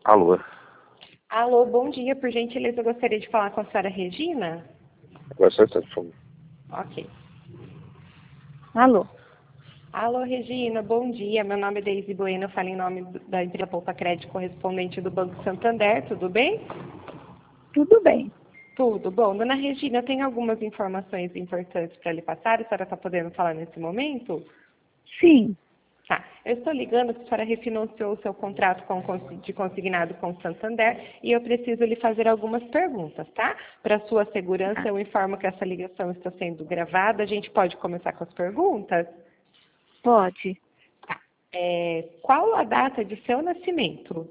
Alô? Alô, bom dia. Por gentileza, eu gostaria de falar com a senhora Regina. Com certeza, por favor. Ok. Alô? Alô, Regina, bom dia. Meu nome é Deise Bueno, eu falo em nome da empresa Poupa Crédito, correspondente do Banco Santander. Tudo bem? Tudo bem. Tudo bom. Dona Regina, eu tenho algumas informações importantes para lhe passar. A senhora está podendo falar nesse momento? Sim. Tá. Eu estou ligando porque a senhora refinanciou o seu contrato de consignado com o Santander e eu preciso lhe fazer algumas perguntas, tá? Para sua segurança, eu informo que essa ligação está sendo gravada. A gente pode começar com as perguntas? Pode. Tá. Qual a data de seu nascimento?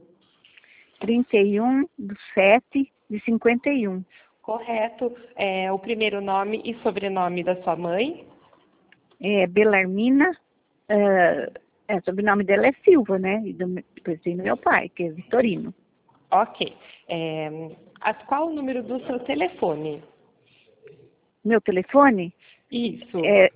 31/7/51. Correto. O primeiro nome e sobrenome da sua mãe? Belarmina. O sobrenome dela é Silva, né? E depois tem meu pai, que é Vitorino. Ok. Qual o número do seu telefone? Meu telefone Isso. é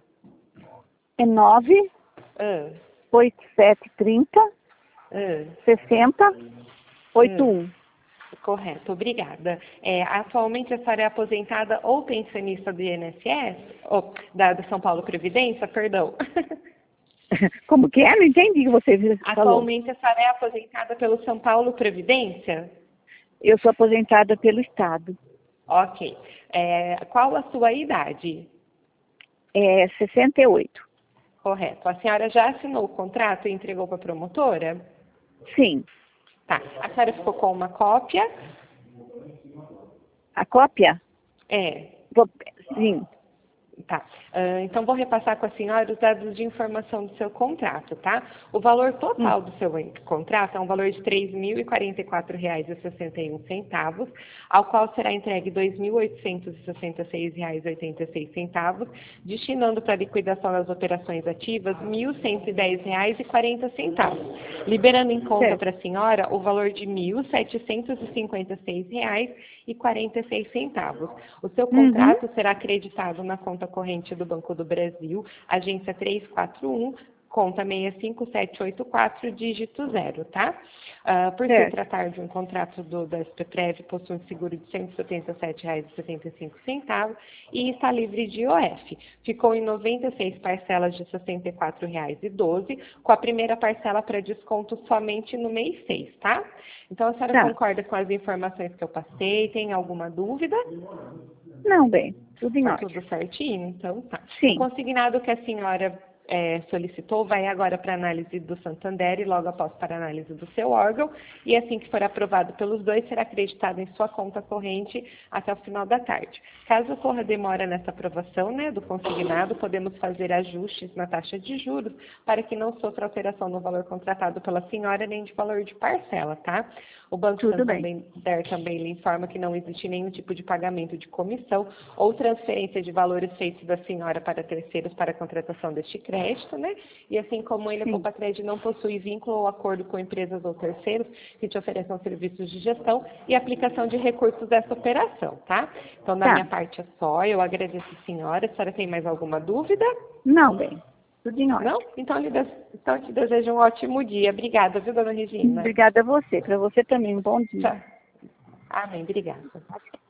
9 Ah, 8730 ah. 6081. Correto, obrigada. Atualmente a senhora é aposentada ou pensionista do INSS? Ou da São Paulo Previdência, perdão. Como que é? Não entendi o que você falou. Atualmente a senhora é aposentada pelo São Paulo Previdência? Eu sou aposentada pelo Estado. Ok. Qual a sua idade? 68. Correto. A senhora já assinou o contrato e entregou para a promotora? Sim. Tá. A senhora ficou com uma cópia? A cópia? Sim. Tá. Então, vou repassar com a senhora os dados de informação do seu contrato, tá? O valor total do seu contrato é um valor de R$ 3.044,61, ao qual será entregue R$ 2.866,86, destinando para a liquidação das operações ativas R$ 1.110,40, liberando em conta para a senhora o valor de R$ 1.756,46. O seu contrato será acreditado na conta corrente do Banco do Brasil, agência 341, conta 65784, dígito 0, tá? Por se tratar de um contrato da SPPrev, possui um seguro de R$ 177,75 e está livre de IOF. Ficou em 96 parcelas de R$ 64,12, com a primeira parcela para desconto somente no mês 6, tá? Então, a senhora concorda com as informações que eu passei? Tem alguma dúvida? Não, bem, tudo em ordem. Tudo certinho? Então tá. Sim. O consignado que a senhora solicitou vai agora para análise do Santander e logo após para análise do seu órgão. E assim que for aprovado pelos dois, será acreditado em sua conta corrente até o final da tarde. Caso ocorra demora nessa aprovação, né, do consignado, podemos fazer ajustes na taxa de juros para que não sofra alteração no valor contratado pela senhora nem de valor de parcela, tá? O Banco Santander também lhe informa que não existe nenhum tipo de pagamento de comissão ou transferência de valores feitos da senhora para terceiros para a contratação deste crédito, né? E assim como ele, a Poupa Crédito não possui vínculo ou acordo com empresas ou terceiros que te ofereçam serviços de gestão e aplicação de recursos dessa operação, tá? Então, da minha parte é só. Eu agradeço a senhora. A senhora tem mais alguma dúvida? Não, bem. Tudo em ordem. Não? Então, eu te desejo um ótimo dia. Obrigada, viu, dona Regina? Obrigada a você. Para você também, um bom dia. Tchau. Amém. Obrigada.